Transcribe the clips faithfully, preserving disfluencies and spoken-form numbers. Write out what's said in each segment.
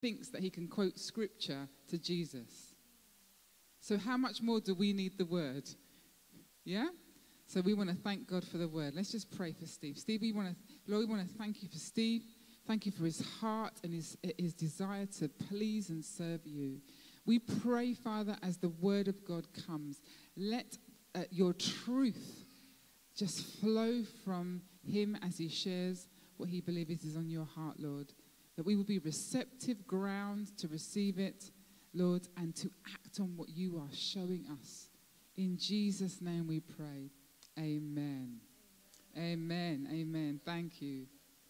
thinks that he can quote scripture to Jesus. So how much more do we need the word? Yeah? So we want to thank God for the word. Let's just pray for Steve. Steve, we want to, Lord, we want to thank you for Steve. Thank you for his heart and his, his desire to please and serve you. We pray, Father, as the word of God comes, let uh, your truth just flow from him as he shares what he believes is on your heart, Lord. That we will be receptive ground to receive it, Lord, and to act on what you are showing us. In Jesus' name we pray. Amen. Amen. Amen. Amen. Thank you.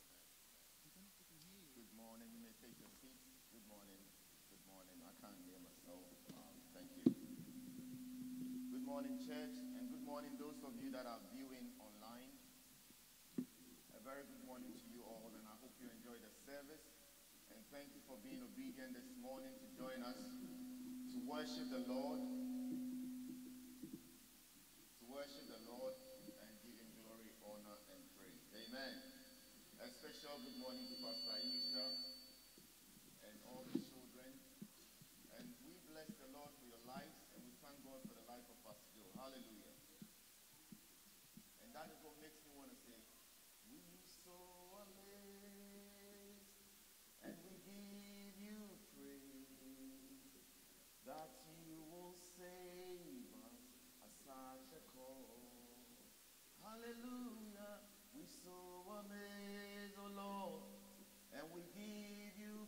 Good morning. You may take your seats. Good morning. Good morning. I can't hear myself. Um, thank you. Good morning, church, and good morning those of you that are viewing online. A very good morning to you all, and I hope you enjoy the service. And thank you for being obedient this morning to join us to worship the Lord, to worship the Lord and give him glory, honor, and praise. Amen. A special good morning to Pastor Aisha and all the children. And we bless the Lord for your lives, and we thank God for the life of Pastor Joe. Hallelujah. And that is what makes me want to say, we so amazed, and we give you praise, that you will save us at such a call. Hallelujah. We so amazed, O Lord, and we give you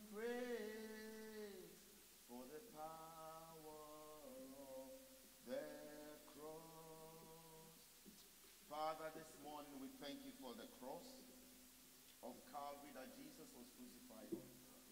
praise for the power of the cross. Father, this morning we thank you for the cross of Calvary that Jesus was crucified on.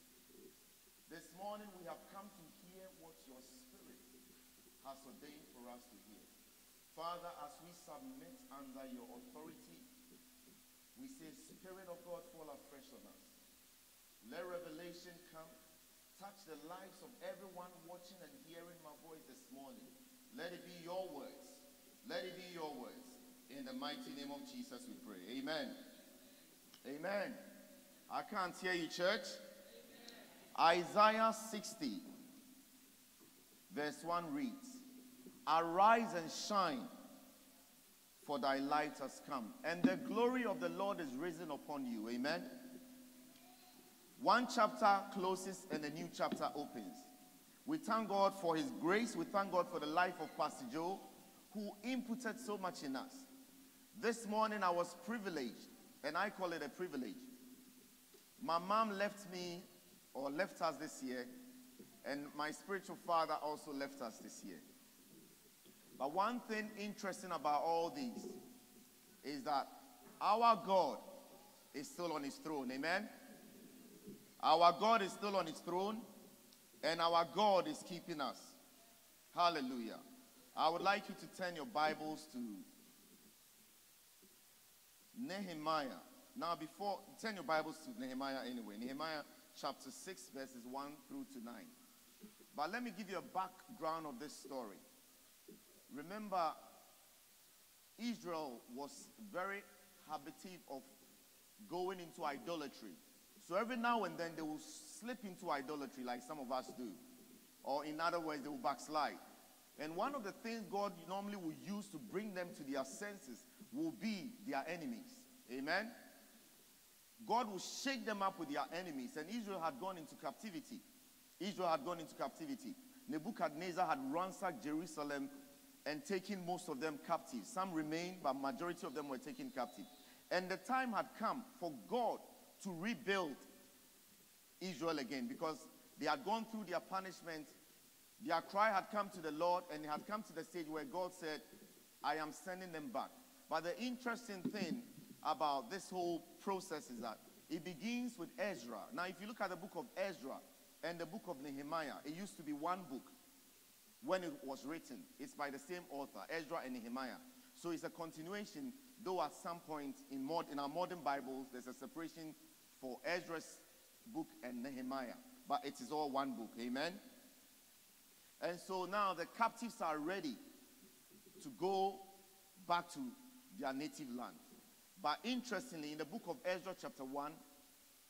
This morning we have come to hear what your Spirit has ordained for us to hear. Father, as we submit under your authority, we say, Spirit of God, fall afresh on us. Let revelation come. Touch the lives of everyone watching and hearing my voice this morning. Let it be your words. Let it be your words. In the mighty name of Jesus we pray. Amen. Amen. I can't hear you, church. Amen. Isaiah sixty, verse one reads, Arise and shine, for thy light has come, and the glory of the Lord is risen upon you. Amen. One chapter closes and a new chapter opens. We thank God for his grace. We thank God for the life of Pastor Joe, who inputted so much in us. This morning I was privileged, and I call it a privilege. My mom left me, or left us this year, and my spiritual father also left us this year. But one thing interesting about all these is that our God is still on his throne. Amen? Our God is still on his throne, and our God is keeping us. Hallelujah. I would like you to turn your Bibles to Nehemiah. Now, before, turn your Bibles to Nehemiah anyway. Nehemiah chapter six, verses one through to nine. But let me give you a background of this story. Remember, Israel was very habitual of going into idolatry. So every now and then they will slip into idolatry like some of us do. Or in other words, they will backslide. And one of the things God normally will use to bring them to their senses will be their enemies. Amen? God will shake them up with their enemies. And Israel had gone into captivity. Israel had gone into captivity. Nebuchadnezzar had ransacked Jerusalem and taken most of them captive. Some remained, but majority of them were taken captive. And the time had come for God to rebuild Israel again, because they had gone through their punishment. Their cry had come to the Lord, and it had come to the stage where God said, I am sending them back. But the interesting thing about this whole process is that it begins with Ezra. Now, if you look at the book of Ezra and the book of Nehemiah, it used to be one book when it was written. It's by the same author, Ezra and Nehemiah. So it's a continuation, though at some point in, mod, in our modern Bibles, there's a separation for Ezra's book and Nehemiah. But it is all one book. Amen? And so now the captives are ready to go back to their native land. But interestingly, in the book of Ezra chapter one,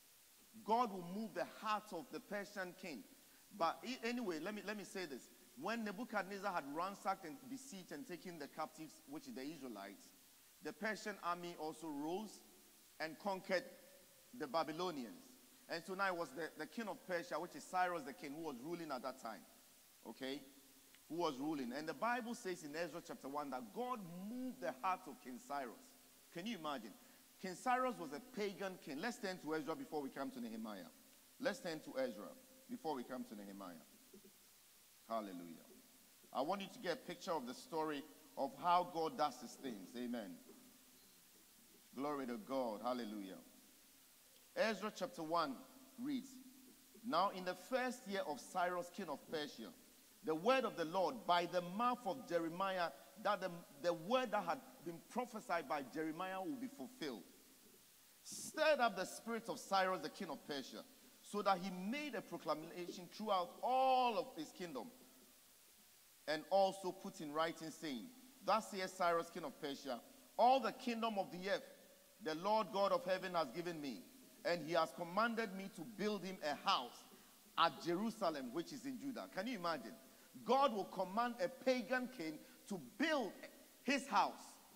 God will move the heart of the Persian king. But anyway, let me, let me say this. When Nebuchadnezzar had ransacked and besieged and taken the captives, which is the Israelites, the Persian army also rose and conquered the Babylonians. And so now it was the, the king of Persia, which is Cyrus the king, who was ruling at that time. Okay? Who was ruling. And the Bible says in Ezra chapter one that God moved the heart of King Cyrus. Can you imagine? King Cyrus was a pagan king. Let's turn to Ezra before we come to Nehemiah. Let's turn to Ezra before we come to Nehemiah. Hallelujah. I want you to get a picture of the story of how God does his things. Amen. Glory to God. Hallelujah. Ezra chapter one reads, Now in the first year of Cyrus, king of Persia, the word of the Lord by the mouth of Jeremiah, that the, the word that had been prophesied by Jeremiah will be fulfilled, stirred up the spirit of Cyrus, the king of Persia, so that he made a proclamation throughout all of his kingdom, and also put in writing, saying, Thus saith Cyrus, king of Persia, all the kingdom of the earth the Lord God of heaven has given me, and he has commanded me to build him a house at Jerusalem, which is in Judah. Can you imagine? God will command a pagan king to build his house.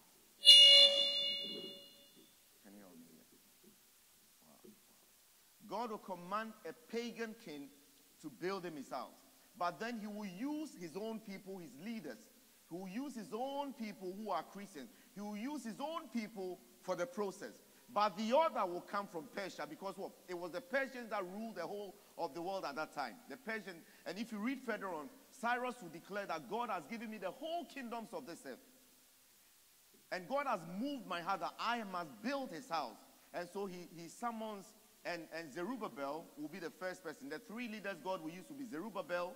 Can you help me here? Wow. God will command a pagan king to build him his house. But then he will use his own people, his leaders. He will use his own people who are Christians. He will use his own people for the process. But the order will come from Persia, because what? It was the Persians that ruled the whole of the world at that time. The Persian, and if you read further on, Cyrus will declare that God has given me the whole kingdoms of this earth. And God has moved my heart that I must build his house. And so he, he summons, and, and Zerubbabel will be the first person. The three leaders God will use will be Zerubbabel,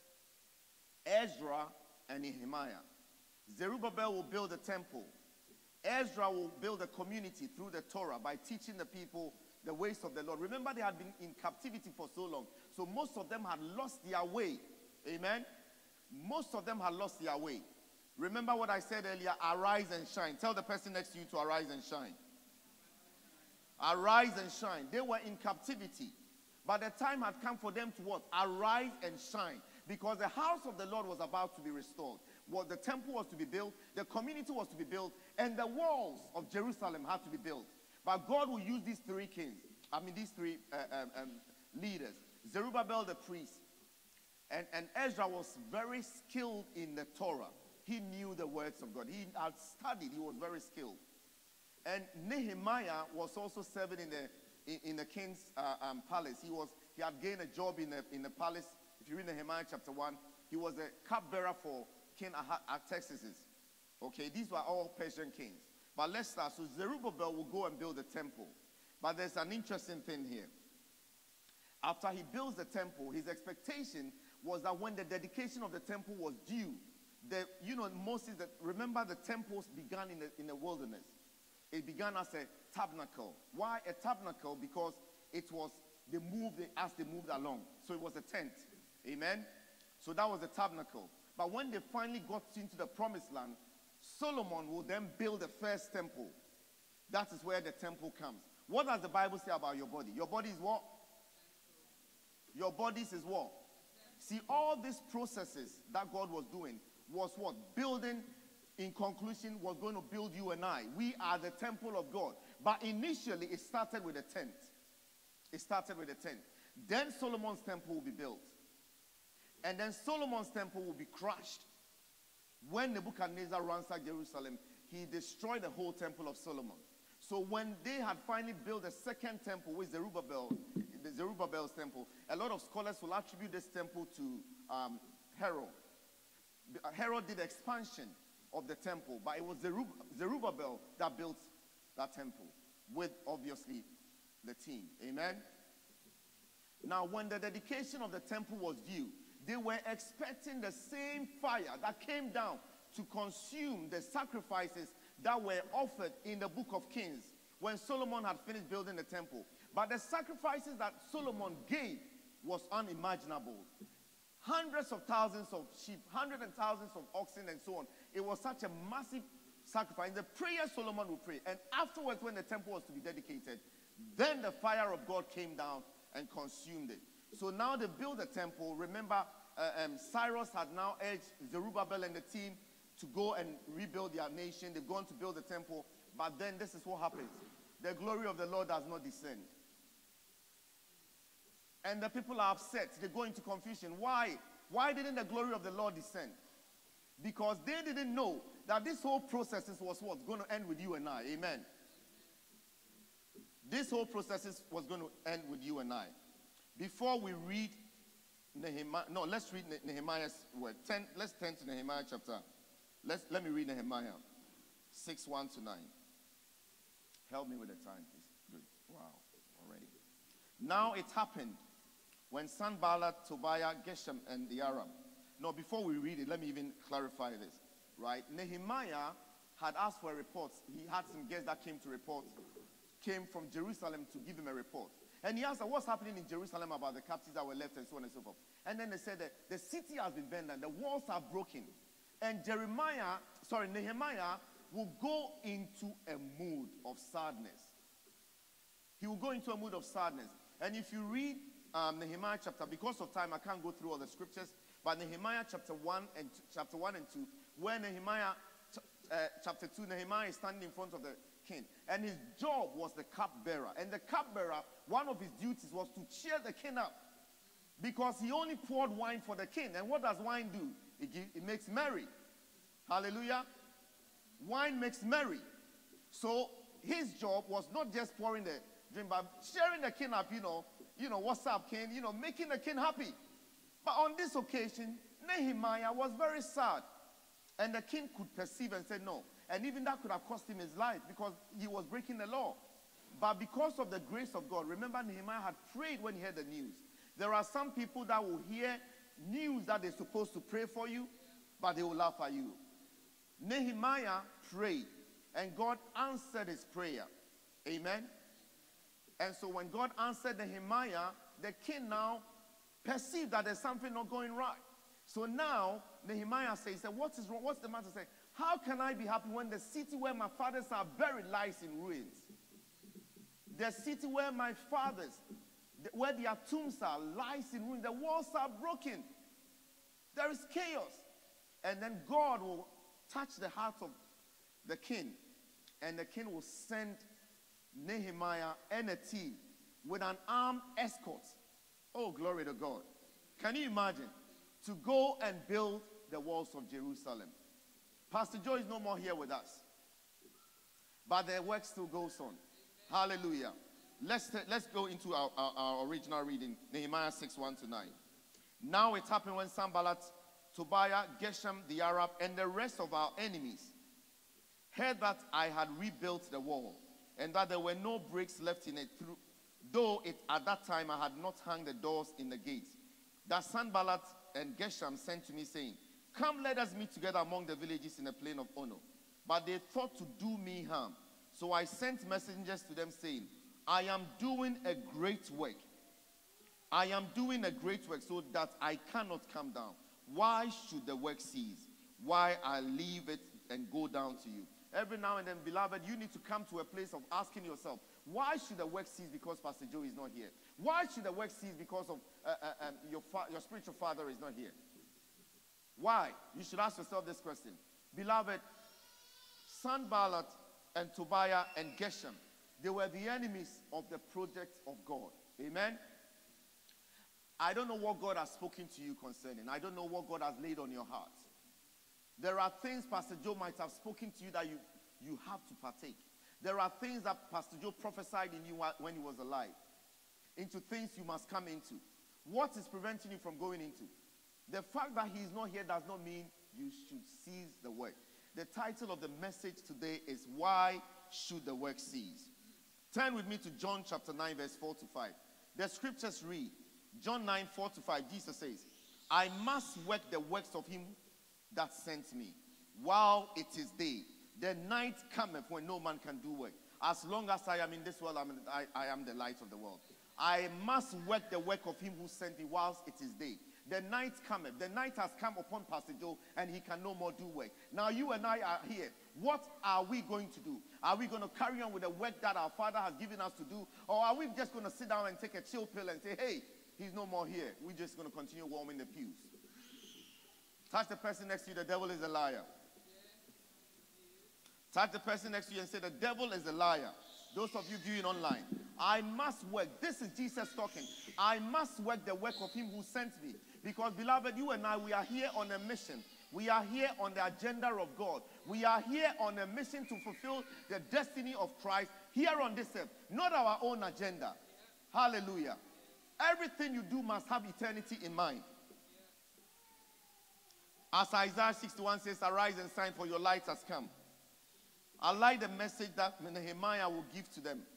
Ezra, and Nehemiah. Zerubbabel will build a temple. Ezra will build a community through the Torah by teaching the people the ways of the Lord. Remember, they had been in captivity for so long. So most of them had lost their way. Amen? Most of them had lost their way. Remember what I said earlier, arise and shine. Tell the person next to you to arise and shine. Arise and shine. They were in captivity. But the time had come for them to what? Arise and shine. Because the house of the Lord was about to be restored. Well, the temple was to be built, the community was to be built, and the walls of Jerusalem had to be built. But God will use these three kings, I mean these three uh, um, um, leaders. Zerubbabel the priest, and, and Ezra was very skilled in the Torah. He knew the words of God. He had studied, he was very skilled. And Nehemiah was also serving in the, in, in the king's uh, um, palace. He, was, he had gained a job in the, in the palace. If you read Nehemiah chapter one, he was a cupbearer for King Artaxerxes. Okay, these were all Persian kings. But let's start. So Zerubbabel will go and build a temple. But there's an interesting thing here. After he builds the temple, his expectation was that when the dedication of the temple was due, the, you know, Moses, that, remember the temples began in the, in the wilderness. It began as a tabernacle. Why a tabernacle? Because it was, they moved as they moved along. So it was a tent. Amen? So that was the tabernacle. But when they finally got into the promised land, Solomon will then build the first temple. That is where the temple comes. What does the Bible say about your body? Your body is what? Your body is what? See, all these processes that God was doing was what? Building, in conclusion, was going to build you and I. We are the temple of God. But initially, it started with a tent. It started with a tent. Then Solomon's temple will be built. And then Solomon's temple will be crushed. When Nebuchadnezzar ransacked Jerusalem, he destroyed the whole temple of Solomon. So when they had finally built the second temple with Zerubbabel, the Zerubbabel's temple, a lot of scholars will attribute this temple to um, Herod. Herod did expansion of the temple, but it was Zerub Zerubbabel that built that temple with, obviously, the team. Amen? Now, when the dedication of the temple was due, they were expecting the same fire that came down to consume the sacrifices that were offered in the book of Kings when Solomon had finished building the temple. But the sacrifices that Solomon gave was unimaginable. Hundreds of thousands of sheep, hundreds and thousands of oxen and so on. It was such a massive sacrifice. The prayer Solomon would pray. And afterwards, when the temple was to be dedicated, then the fire of God came down and consumed it. So now they build the temple. Remember, uh, um, Cyrus had now urged Zerubbabel and the team to go and rebuild their nation. They've gone to build the temple. But then this is what happens. The glory of the Lord does not descend. And the people are upset. They go into confusion. Why? Why didn't the glory of the Lord descend? Because they didn't know that this whole process was what? Going to end with you and I. Amen. This whole process was going to end with you and I. Before we read Nehemiah, no, let's read Nehemiah's word. Ten, let's turn to Nehemiah chapter. Let's, let me read Nehemiah six, one to nine. Help me with the time, please. Good. Wow, already. Now it happened when Sanballat, Tobiah, Geshem, and the Arab. No, before we read it, let me even clarify this. Right? Nehemiah had asked for a report. He had some guests that came to report, came from Jerusalem to give him a report. And he asked, what's happening in Jerusalem about the captives that were left and so on and so forth. And then they said that the city has been burned and the walls are broken. And Jeremiah, sorry, Nehemiah will go into a mood of sadness. He will go into a mood of sadness. And if you read um, Nehemiah chapter, because of time, I can't go through all the scriptures, but Nehemiah chapter one and two, chapter one and two, where Nehemiah ch uh, chapter two, Nehemiah is standing in front of the king, and his job was the cupbearer. And the cupbearer, one of his duties was to cheer the king up, because he only poured wine for the king. And what does wine do? It, give, it makes merry. Hallelujah. Wine makes merry. So his job was not just pouring the drink, but cheering the king up. You know, you know, what's up, king? You know, making the king happy. But on this occasion, Nehemiah was very sad, and the king could perceive and say no. And even that could have cost him his life, because he was breaking the law. But because of the grace of God, remember, Nehemiah had prayed when he heard the news. There are some people that will hear news that they're supposed to pray for you, but they will laugh at you. Nehemiah prayed, and God answered his prayer. Amen. And so when God answered Nehemiah, the king now perceived that there's something not going right. So now Nehemiah says, what is wrong? What's the matter? Say, how can I be happy when the city where my fathers are buried lies in ruins? The city where my fathers, where their tombs are, lies in ruins. The walls are broken. There is chaos. And then God will touch the heart of the king, and the king will send Nehemiah and a team with an armed escort. Oh, glory to God. Can you imagine? To go and build the walls of Jerusalem. Pastor Joe is no more here with us, but the work still goes on. Hallelujah. Let's, let's go into our, our, our original reading, Nehemiah six, one to nine. Now it happened when Sanballat, Tobiah, Geshem the Arab, and the rest of our enemies heard that I had rebuilt the wall, and that there were no bricks left in it, through, though it, at that time I had not hung the doors in the gates. That Sanballat and Geshem sent to me, saying, come, let us meet together among the villages in the plain of Ono. But they thought to do me harm. So I sent messengers to them, saying, I am doing a great work. I am doing a great work, so that I cannot come down. Why should the work cease? Why I leave it and go down to you? Every now and then, beloved, you need to come to a place of asking yourself, why should the work cease because Pastor Joe is not here? Why should the work cease because of uh, uh, um, your, your spiritual father is not here? Why? You should ask yourself this question. Beloved, Sanballat and Tobiah and Geshem, they were the enemies of the project of God. Amen? I don't know what God has spoken to you concerning. I don't know what God has laid on your heart. There are things Pastor Joe might have spoken to you that you, you have to partake. There are things that Pastor Joe prophesied in you when he was alive. Into things you must come into. What is preventing you from going into? The fact that he is not here does not mean you should cease the work. The title of the message today is, why should the work cease? Turn with me to John chapter nine, verse four to five. The scriptures read, John nine, four to five, Jesus says, I must work the works of him that sent me, while it is day. The night cometh when no man can do work. As long as I am in this world, I am, I, I am the light of the world. I must work the work of him who sent me whilst it is day. The night cometh. The night has come upon Pastor Joe, and he can no more do work. Now you and I are here. What are we going to do? Are we going to carry on with the work that our Father has given us to do? Or are we just going to sit down and take a chill pill and say, hey, he's no more here. We're just going to continue warming the pews. Touch the person next to you, the devil is a liar. Touch the person next to you and say, the devil is a liar. Those of you viewing online, I must work. This is Jesus talking. I must work the work of him who sent me. Because, beloved, you and I, we are here on a mission. We are here on the agenda of God. We are here on a mission to fulfill the destiny of Christ here on this earth. Not our own agenda. Hallelujah. Everything you do must have eternity in mind. As Isaiah sixty-one says, arise and shine, for your light has come. I like the message that Nehemiah will give to them.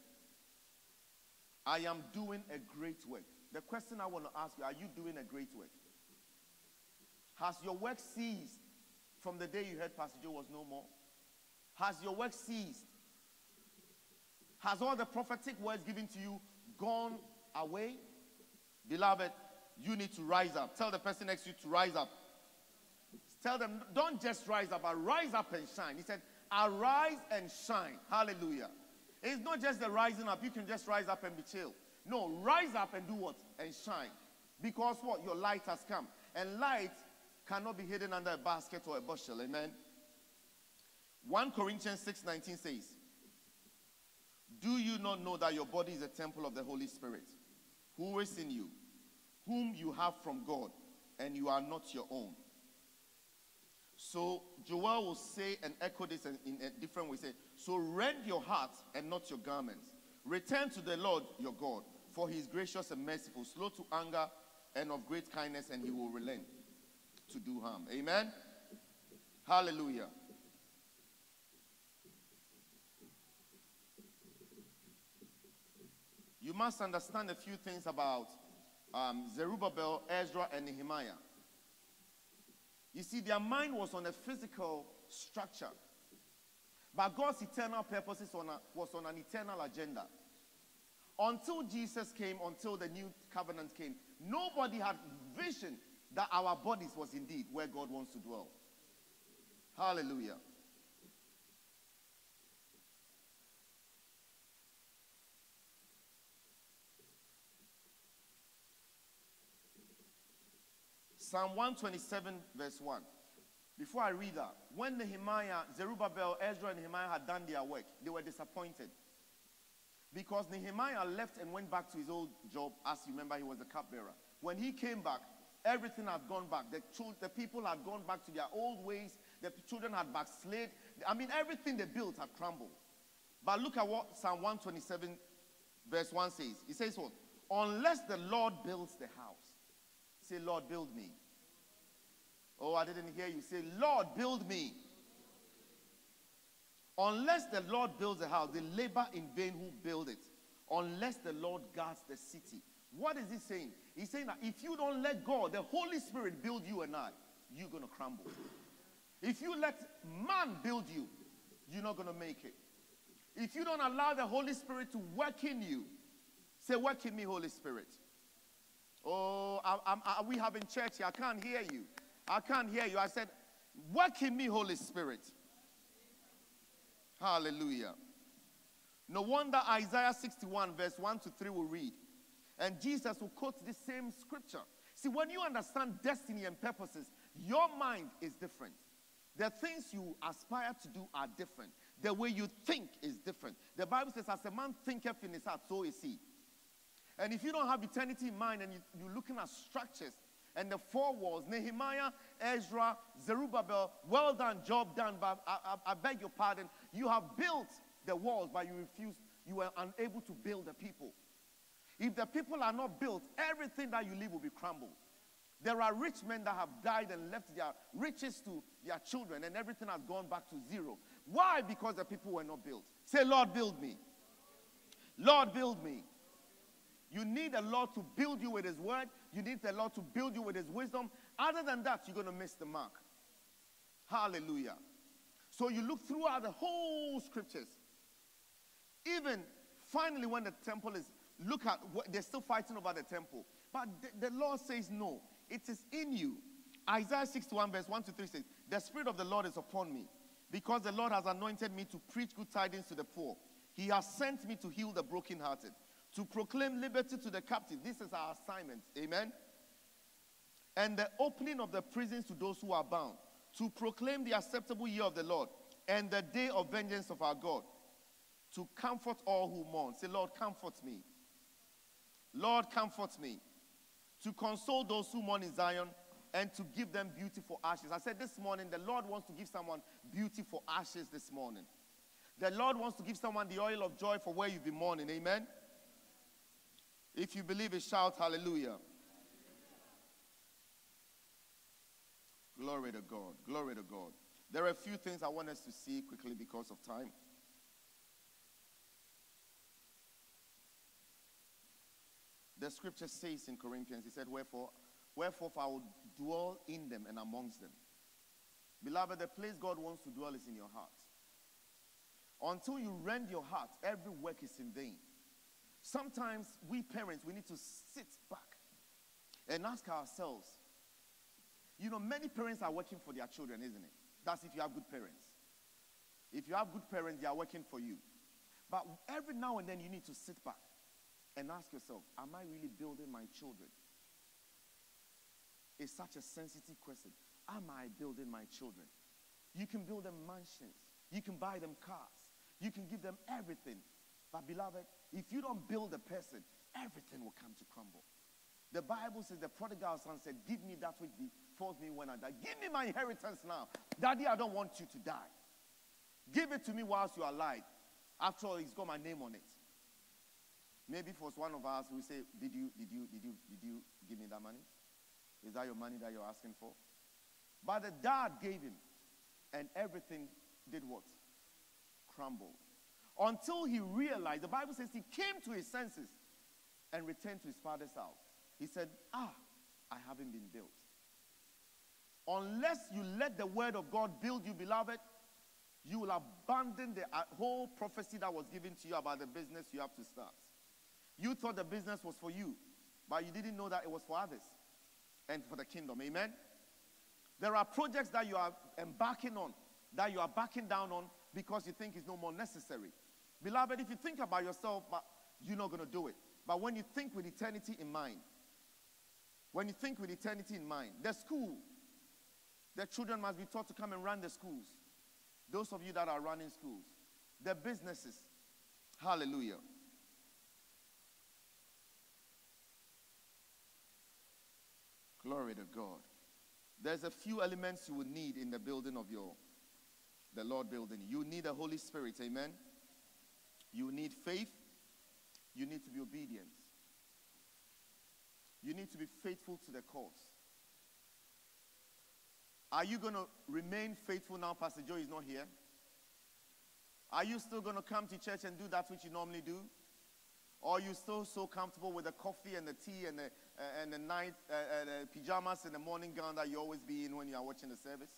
I am doing a great work. The question I want to ask you, are you doing a great work? Has your work ceased from the day you heard Pastor Joe was no more? Has your work ceased? Has all the prophetic words given to you gone away? Beloved, you need to rise up. Tell the person next to you to rise up. Tell them, don't just rise up, but rise up and shine. He said, arise and shine. Hallelujah. It's not just the rising up. You can just rise up and be chill. No, rise up and do what? And shine. Because what? Your light has come. And light cannot be hidden under a basket or a bushel. Amen. First Corinthians six nineteen says, do you not know that your body is a temple of the Holy Spirit, who is in you, whom you have from God, and you are not your own? So Joel will say and echo this in, in a different way. Say, so rend your heart and not your garments. Return to the Lord your God, for he is gracious and merciful, slow to anger and of great kindness, and he will relent to do harm. Amen. Hallelujah. You must understand a few things about um, Zerubbabel, Ezra, and Nehemiah. You see, their mind was on a physical structure. But God's eternal purposes on a, was on an eternal agenda. Until Jesus came, until the new covenant came, nobody had vision that our bodies was indeed where God wants to dwell. Hallelujah. Psalm one twenty-seven verse one. Before I read that, when Nehemiah, Zerubbabel, Ezra, and Nehemiah had done their work, they were disappointed. Because Nehemiah left and went back to his old job. As you remember, he was the cupbearer. When he came back, everything had gone back. The, the people had gone back to their old ways. The children had backslid. I mean, everything they built had crumbled. But look at what Psalm one twenty-seven verse one says. It says what? Unless the Lord builds the house. Say, Lord, build me. Oh, I didn't hear you. Say, Lord, build me. Unless the Lord builds the house, they labor in vain who build it. Unless the Lord guards the city. What is he saying? He's saying that if you don't let God, the Holy Spirit, build you and I, you're going to crumble. If you let man build you, you're not going to make it. If you don't allow the Holy Spirit to work in you, say, work in me, Holy Spirit. Oh, I, I, I, we have in church here. I can't hear you. I can't hear you. I said, work in me, Holy Spirit. Hallelujah. No wonder Isaiah sixty-one verse one to three will read. And Jesus will quote the same scripture. See, when you understand destiny and purposes, your mind is different. The things you aspire to do are different. The way you think is different. The Bible says, as a man thinketh in his heart, so is he. And if you don't have eternity in mind and you, you're looking at structures and the four walls, Nehemiah, Ezra, Zerubbabel, well done, job done, but I, I, I beg your pardon, you have built the walls, but you refused, you were unable to build the people. If the people are not built, everything that you leave will be crumbled. There are rich men that have died and left their riches to their children, and everything has gone back to zero. Why? Because the people were not built. Say, Lord, build me. Lord, build me. You need the Lord to build you with his word. You need the Lord to build you with his wisdom. Other than that, you're going to miss the mark. Hallelujah. So you look throughout the whole scriptures. Even finally when the temple is look at what they're still fighting over the temple. But the, the Lord says no. It is in you. Isaiah sixty-one verse one to three says, the Spirit of the Lord is upon me, because the Lord has anointed me to preach good tidings to the poor. He has sent me to heal the brokenhearted, to proclaim liberty to the captive. This is our assignment. Amen. And the opening of the prisons to those who are bound, to proclaim the acceptable year of the Lord and the day of vengeance of our God, to comfort all who mourn. Say, Lord, comfort me. Lord, comfort me. To console those who mourn in Zion and to give them beauty for ashes. I said this morning, the Lord wants to give someone beauty for ashes this morning. The Lord wants to give someone the oil of joy for where you've been mourning. Amen. If you believe it, shout hallelujah. Glory to God. Glory to God. There are a few things I want us to see quickly because of time. The scripture says in Corinthians, he said, Wherefore, wherefore I will dwell in them and amongst them. Beloved, the place God wants to dwell is in your heart. Until you rend your heart, every work is in vain. Sometimes we parents, we need to sit back and ask ourselves, you know, many parents are working for their children, isn't it? That's if you have good parents. If you have good parents, they are working for you. But every now and then you need to sit back and ask yourself, am I really building my children? It's such a sensitive question. Am I building my children? You can build them mansions. You can buy them cars. You can give them everything. But beloved, if you don't build a person, everything will come to crumble. The Bible says the prodigal son said, give me that which befalls me when I die. Give me my inheritance now. Daddy, I don't want you to die. Give it to me whilst you are alive. After all, it's got my name on it. Maybe for one of us, we say, did you, did you, did you, did you give me that money? Is that your money that you're asking for? But the dad gave him, and everything did what? Crumbled. Until he realized, the Bible says he came to his senses and returned to his father's house. He said, ah, I haven't been built. Unless you let the word of God build you, beloved, you will abandon the whole prophecy that was given to you about the business you have to start. You thought the business was for you, but you didn't know that it was for others and for the kingdom. Amen? There are projects that you are embarking on, that you are backing down on because you think it's no more necessary. Beloved, if you think about yourself, but you're not going to do it. But when you think with eternity in mind, when you think with eternity in mind, the school, the children must be taught to come and run the schools. Those of you that are running schools, the businesses, hallelujah. Glory to God. There's a few elements you will need in the building of your, the Lord building. You need the Holy Spirit, amen. You need faith. You need to be obedient. You need to be faithful to the cause. Are you going to remain faithful now Pastor Joe is not here? Are you still going to come to church and do that which you normally do? Or are you still so comfortable with the coffee and the tea and the, uh, and the night uh, uh, the pajamas and the morning gown that you always be in when you are watching the service?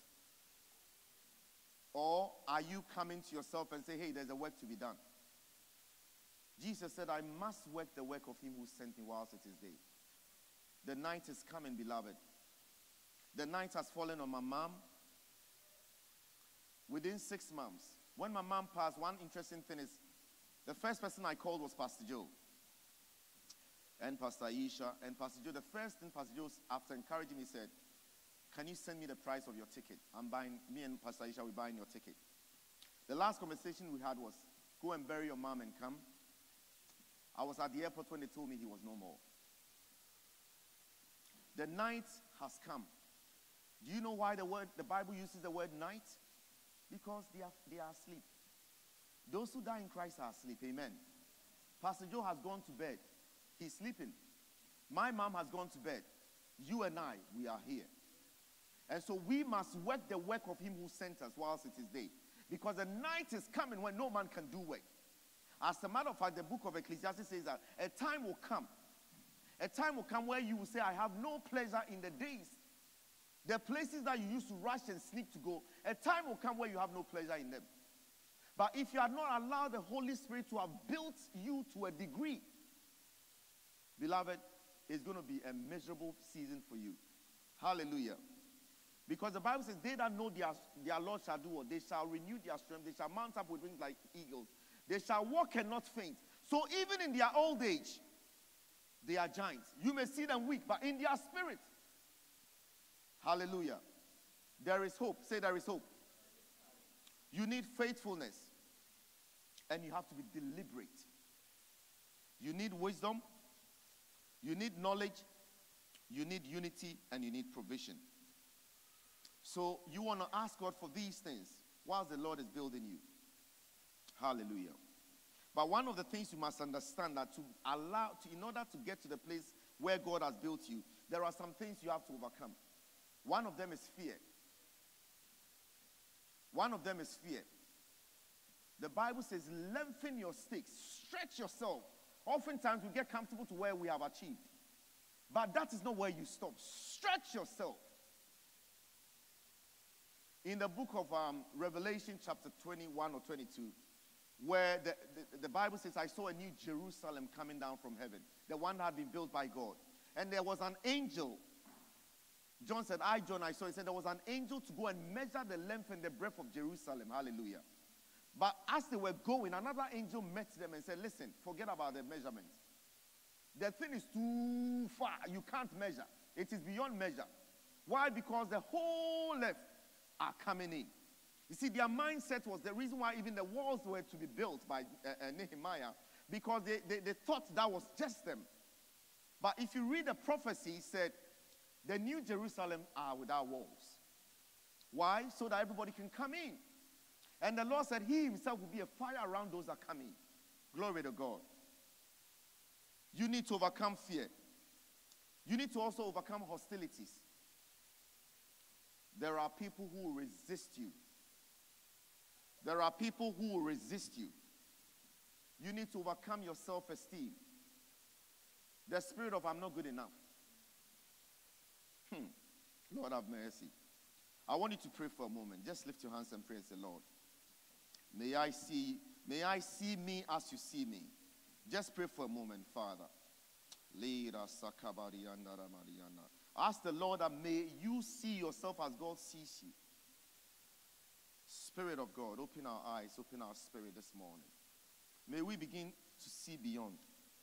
Or are you coming to yourself and say, hey, there's a work to be done? Jesus said, I must work the work of him who sent me whilst it is day. The night is coming, beloved. The night has fallen on my mom. Within six months, when my mom passed, one interesting thing is, the first person I called was Pastor Joe and Pastor Aisha. And Pastor Joe, the first thing Pastor Joe, after encouraging me, said, can you send me the price of your ticket? I'm buying, me and Pastor Aisha, we're buying your ticket. The last conversation we had was, go and bury your mom and come. I was at the airport when they told me he was no more. The night has come. Do you know why the word, the Bible uses the word night? Because they are, they are asleep. Those who die in Christ are asleep. Amen. Pastor Joe has gone to bed. He's sleeping. My mom has gone to bed. You and I, we are here. And so we must work the work of him who sent us whilst it is day. Because the night is coming when no man can do work. As a matter of fact, the book of Ecclesiastes says that a time will come. A time will come where you will say, I have no pleasure in the days. The places that you used to rush and sleep to go, a time will come where you have no pleasure in them. But if you are not allowed the Holy Spirit to have built you to a degree, beloved, it's going to be a miserable season for you. Hallelujah. Because the Bible says, they that know their, their Lord shall do what? They shall renew their strength. They shall mount up with wings like eagles. They shall walk and not faint. So even in their old age, they are giants. You may see them weak, but in their spirit. Hallelujah. There is hope. Say there is hope. You need faithfulness. And you have to be deliberate. You need wisdom. You need knowledge. You need unity. And you need provision. So you want to ask God for these things whilst the Lord is building you. Hallelujah. But one of the things you must understand that to allow, to, in order to get to the place where God has built you, there are some things you have to overcome. One of them is fear. One of them is fear. The Bible says, lengthen your stakes, stretch yourself. Oftentimes we get comfortable to where we have achieved. But that is not where you stop. Stretch yourself. In the book of um, Revelation chapter twenty-one or twenty-two, where the, the, the Bible says, I saw a new Jerusalem coming down from heaven, the one that had been built by God. And there was an angel. John said, I, John, I saw. He said there was an angel to go and measure the length and the breadth of Jerusalem. Hallelujah. But as they were going, another angel met them and said, listen, forget about the measurements. The thing is too far. You can't measure. It is beyond measure. Why? Because the whole left are coming in. You see, their mindset was the reason why even the walls were to be built by uh, uh, Nehemiah, because they, they, they thought that was just them. But if you read the prophecy, it said, the new Jerusalem are without walls. Why? So that everybody can come in. And the Lord said he himself will be a fire around those that come in. Glory to God. You need to overcome fear. You need to also overcome hostilities. There are people who will resist you. There are people who will resist you. You need to overcome your self-esteem. The spirit of I'm not good enough. Hmm. Lord have mercy. I want you to pray for a moment. Just lift your hands and pray and say, Lord, may I see, may I see me as you see me. Just pray for a moment, Father. Ask the Lord that may you see yourself as God sees you. Spirit of God, open our eyes, open our spirit this morning. May we begin to see beyond.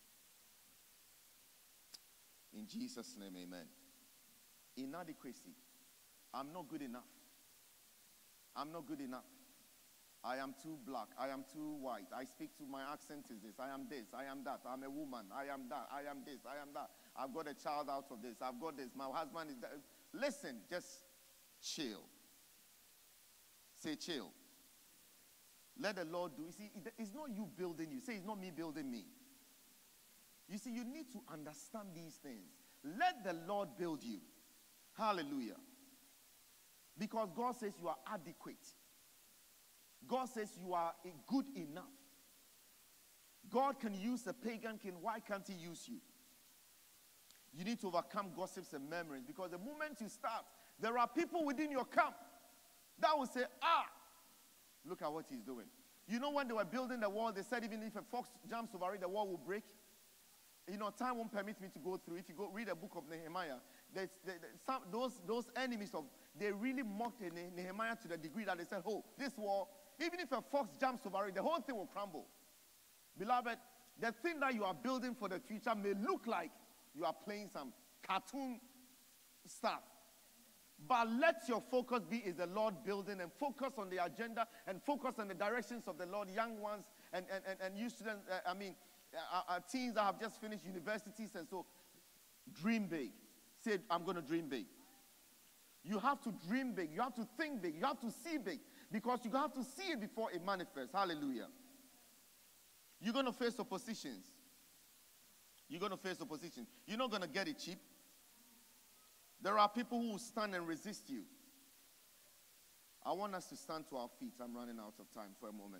In Jesus' name, amen. Inadequacy. I'm not good enough. I'm not good enough. I am too black. I am too white. I speak to my accent is this. I am this. I am that. I'm a woman. I am that. I am this. I am that. I've got a child out of this. I've got this. My husband is that. Listen, just chill. Say chill. Let the Lord do. You see, it's not you building you. Say it's not me building me. You see, you need to understand these things. Let the Lord build you. Hallelujah. Because God says you are adequate. God says you are good enough. God can use a pagan king. Why can't he use you? You need to overcome gossips and murmurings, because the moment you start, there are people within your camp that will say, ah, look at what he's doing. You know, when they were building the wall, they said even if a fox jumps over it, the wall will break. You know, time won't permit me to go through. If you go read the book of Nehemiah, there's, there, some, those, those enemies of, they really mocked Nehemiah to the degree that they said, oh, this wall, even if a fox jumps over it, the whole thing will crumble. Beloved, the thing that you are building for the future may look like you are playing some cartoon stuff. But let your focus be is the Lord building, and focus on the agenda and focus on the directions of the Lord. Young ones and, and, and, and you students, uh, I mean, uh, uh, teens that have just finished universities, and so dream big. Say, I'm going to dream big. You have to dream big. You have to think big. You have to see big, because you have to see it before it manifests. Hallelujah. You're going to face oppositions. You're going to face opposition. You're not going to get it cheap. There are people who will stand and resist you. I want us to stand to our feet. I'm running out of time for a moment.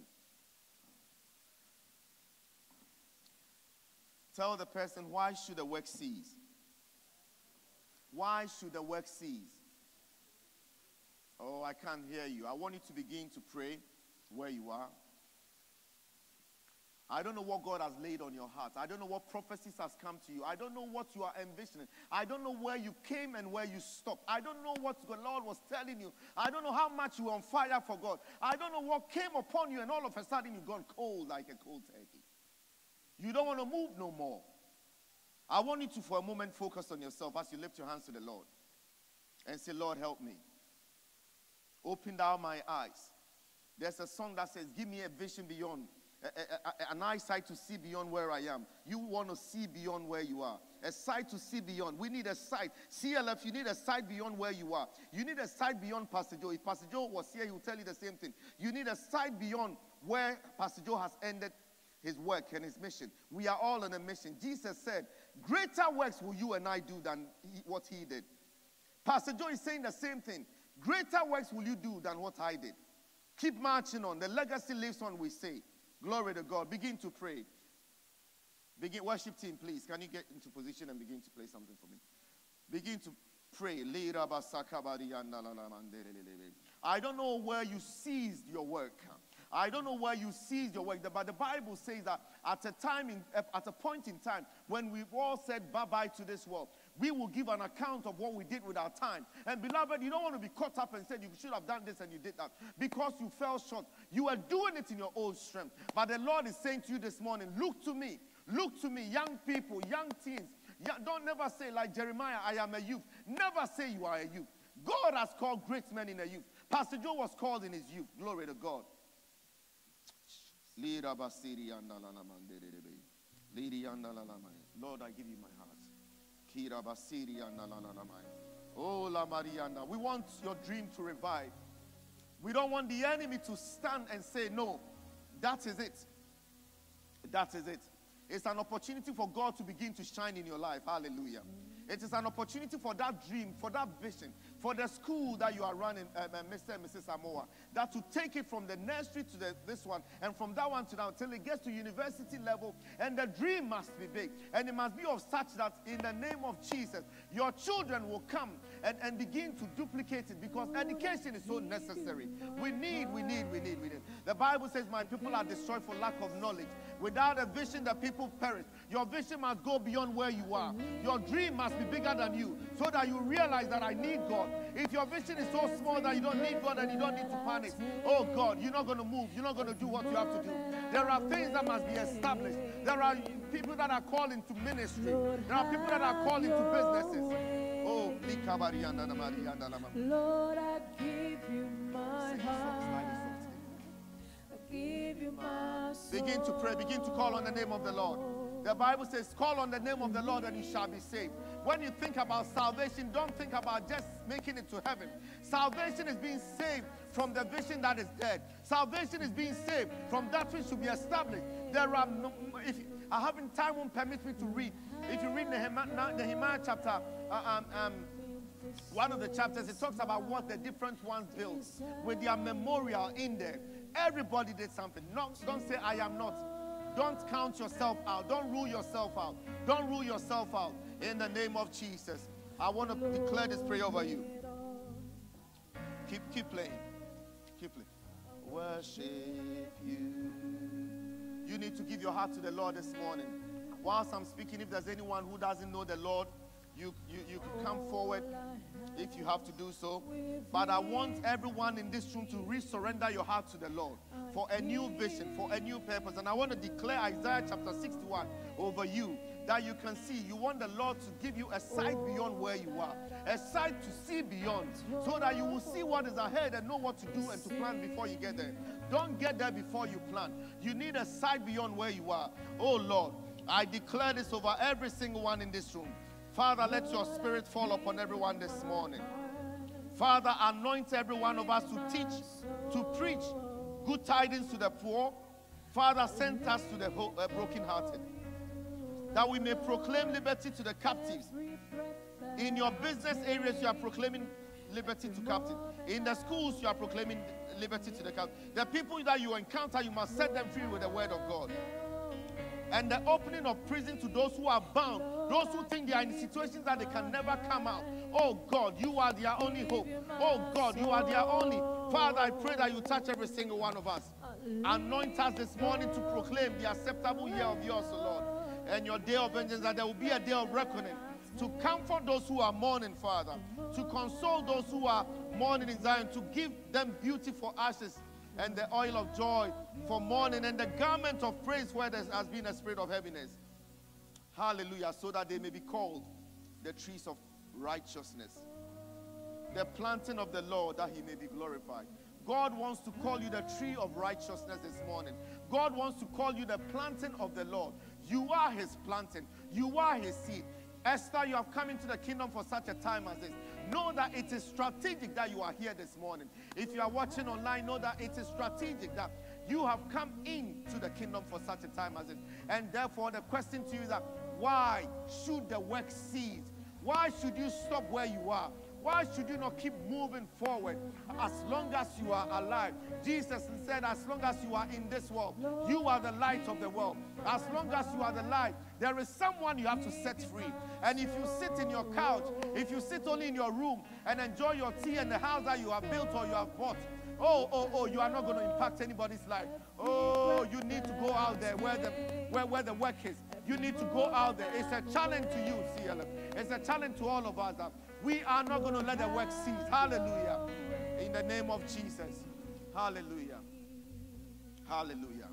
Tell the person, why should the work cease? Why should the work cease? Oh, I can't hear you. I want you to begin to pray where you are. I don't know what God has laid on your heart. I don't know what prophecies has come to you. I don't know what you are envisioning. I don't know where you came and where you stopped. I don't know what the Lord was telling you. I don't know how much you were on fire for God. I don't know what came upon you and all of a sudden you've gone cold like a cold turkey. You don't want to move no more. I want you to for a moment focus on yourself as you lift your hands to the Lord and say, Lord, help me. Open down my eyes. There's a song that says, give me a vision beyond. A, a, a, an eyesight to see beyond where I am. You want to see beyond where you are. A sight to see beyond. We need a sight. C L F, you need a sight beyond where you are. You need a sight beyond Pastor Joe. If Pastor Joe was here, he would tell you the same thing. You need a sight beyond where Pastor Joe has ended his work and his mission. We are all on a mission. Jesus said, greater works will you and I do than he, what he did. Pastor Joe is saying the same thing. Greater works will you do than what I did. Keep marching on. The legacy lives on, we say. Glory to God. Begin to pray. Begin, worship team, please. Can you get into position and begin to play something for me? Begin to pray. I don't know where you seized your work. I don't know where you seized your work, but the Bible says that at a time, in, at a point in time, when we've all said bye-bye to this world, we will give an account of what we did with our time. And beloved, you don't want to be caught up and said you should have done this and you did that because you fell short. You were doing it in your own strength. But the Lord is saying to you this morning, look to me. Look to me, young people, young teens. Young, don't never say like Jeremiah, I am a youth. Never say you are a youth. God has called great men in a youth. Pastor Joe was called in his youth. Glory to God. Lord, I give you my heart. Oh, La Mariana, we want your dream to revive. We don't want the enemy to stand and say, no, that is it. That is it. It's an opportunity for God to begin to shine in your life. Hallelujah. It is an opportunity for that dream, for that vision, for the school that you are running, uh, uh, Mister and Missus Samoa, that to take it from the nursery to the, this one, and from that one to now, until it gets to university level, and the dream must be big, and it must be of such that in the name of Jesus, your children will come and, and begin to duplicate it, because education is so necessary. We need, we need, we need, we need. The Bible says, my people are destroyed for lack of knowledge. Without a vision, the people perish. Your vision must go beyond where you are. Your dream must be bigger than you, so that you realize that I need God. If your vision is so small that you don't need God and you don't need to panic, oh God, you're not going to move. You're not going to do what you have to do. There are things that must be established. There are people that are called into ministry. There are people that are called into businesses. Oh, Lord, I give you my heart. I give you my soul. Begin to pray. Begin to call on the name of the Lord. The Bible says, call on the name of the Lord and you shall be saved. When you think about salvation, don't think about just making it to heaven. Salvation is being saved from the vision that is dead. Salvation is being saved from that which should be established. There are no, if I haven't time won't permit me to read. If you read Nehemiah, Nehemiah chapter, uh, um, um, one of the chapters, it talks about what the different ones built with their memorial in there. Everybody did something. No, don't say I am not. Don't count yourself out. Don't rule yourself out. Don't rule yourself out. In the name of Jesus, I want to declare this prayer over you. Keep, keep playing. Keep playing. Worship you. You need to give your heart to the Lord this morning. Whilst I'm speaking, if there's anyone who doesn't know the Lord, you, you, you can come forward if you have to do so. But I want everyone in this room to re-surrender your heart to the Lord for a new vision, for a new purpose. And I want to declare Isaiah chapter sixty-one over you, that you can see. You want the Lord to give you a sight beyond where you are, a sight to see beyond, so that you will see what is ahead and know what to do and to plan before you get there. Don't get there before you plan. You need a sight beyond where you are. Oh Lord, I declare this over every single one in this room. Father, let your spirit fall upon everyone this morning. Father, anoint every one of us to teach, to preach good tidings to the poor. Father, send us to the uh, brokenhearted, that we may proclaim liberty to the captives. In your business areas, you are proclaiming liberty to captives. In the schools, you are proclaiming liberty to the captives. The people that you encounter, you must set them free with the word of God. And the opening of prison to those who are bound, those who think they are in situations that they can never come out. Oh God, you are their only hope. Oh God, you are their only. Father, I pray that you touch every single one of us. Anoint us this morning to proclaim the acceptable year of yours, O Lord, and your day of vengeance, that there will be a day of reckoning, to comfort those who are mourning, Father, to console those who are mourning in Zion, to give them beauty for ashes and the oil of joy for mourning, and the garment of praise where there has been a spirit of heaviness. Hallelujah. So that they may be called the trees of righteousness, the planting of the Lord, that he may be glorified. God wants to call you the tree of righteousness this morning. God wants to call you the planting of the Lord. You are his planting. You are his seed. Esther, you have come into the kingdom for such a time as this. Know that it is strategic that you are here this morning. If you are watching online, know that it is strategic that you have come into the kingdom for such a time as this. And therefore, the question to you is that, why should the work cease? Why should you stop where you are? Why should you not keep moving forward as long as you are alive? Jesus said, as long as you are in this world, you are the light of the world. As long as you are the light, there is someone you have to set free. And if you sit in your couch, if you sit only in your room and enjoy your tea and the house that you have built or you have bought, oh, oh, oh, you are not going to impact anybody's life. Oh, you need to go out there where the, where, where the work is. You need to go out there. It's a challenge to you, C L M. It's a challenge to all of us. That we are not going to let the work cease. Hallelujah. In the name of Jesus. Hallelujah. Hallelujah.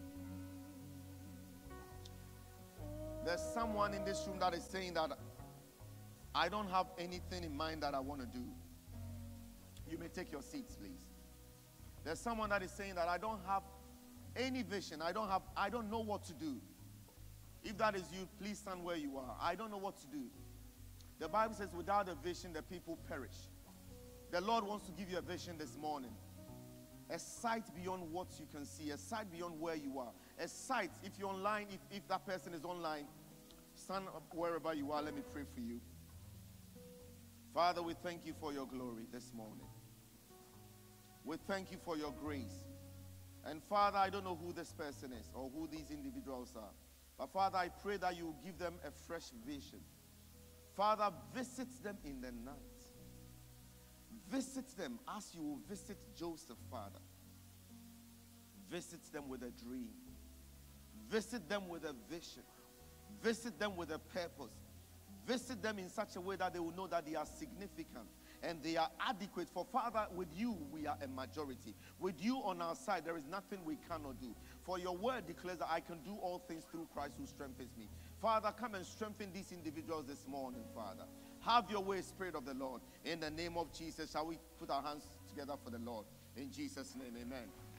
There's someone in this room that is saying that I don't have anything in mind that I want to do. You may take your seats, please. There's someone that is saying that I don't have any vision. I don't have, I don't know what to do. If that is you, please stand where you are. I don't know what to do. The Bible says without a vision, the people perish. The Lord wants to give you a vision this morning. A sight beyond what you can see. A sight beyond where you are. A sight, if you're online, if, if that person is online, stand up wherever you are. Let me pray for you. Father, we thank you for your glory this morning. We thank you for your grace. And Father, I don't know who this person is or who these individuals are. But Father, I pray that you will give them a fresh vision. Father, visit them in the night. Visit them as you will visit Joseph, Father. Visit them with a dream. Visit them with a vision. Visit them with a purpose. Visit them in such a way that they will know that they are significant and they are adequate. For Father, with you, we are a majority. With you on our side, there is nothing we cannot do. For your word declares that I can do all things through Christ who strengthens me. Father, come and strengthen these individuals this morning, Father. Have your way, Spirit of the Lord. In the name of Jesus, shall we put our hands together for the Lord? In Jesus' name, amen.